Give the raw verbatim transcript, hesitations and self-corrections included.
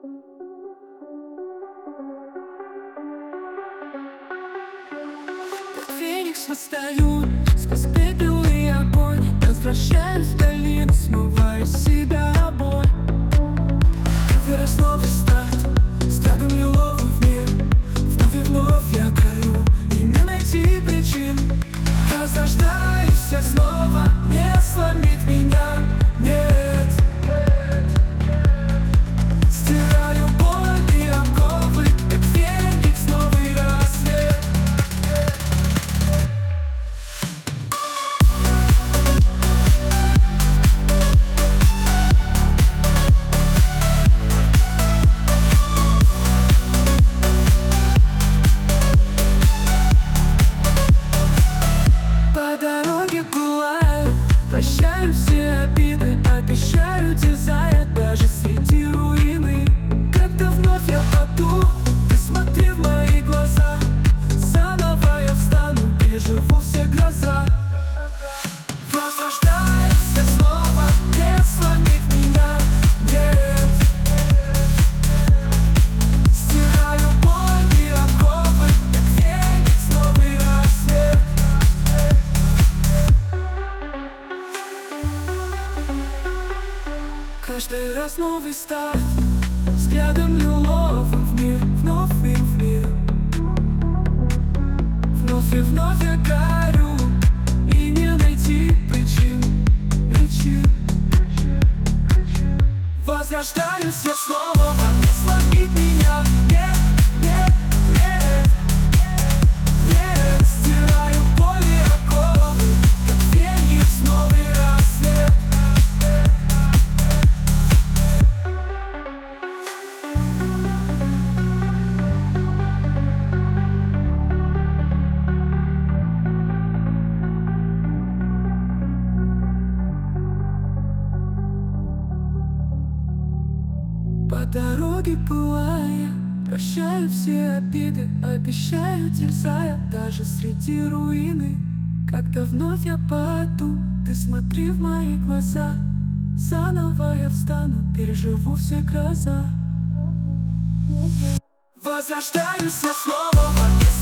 Как феникс восстаю сквозь пепел и огонь, возвращаюсь в долину, смывая с себя боль. Вырос новый старт, взглядом лиловым в мир. Вновь и вновь я горю, и не найти причин. Возрождаюсь я снова, не сломит меня, нет. Стираю боль и оковы, как феникс, новый рассвет. По дороге гуляю, прощаю все обиды, обещаю дерзая даже среди руины. Когда вновь я паду, ты смотри в мои глаза. Заново я встану, переживу все гроза. Возрождаюсь я снова, не сломит меня, нет. Стираю боль и оковы, как феникс, новый рассвет. Каждый раз новый старт, взглядом лиловым в мир, вновь и в мир. Вновь и вновь я горю, и не найти причин, причин. Возрождаюсь я снова, не сломит меня, нет, нет, нет, нет. Стираю боль и оковы, как феникс, новый рассвет. По дороге пылая, прощаю все обиды, обещаю дерзая даже среди руины. Когда вновь я паду, ты смотри в мои глаза. Заново я встану, переживу все гроза. Возрождаюсь я снова,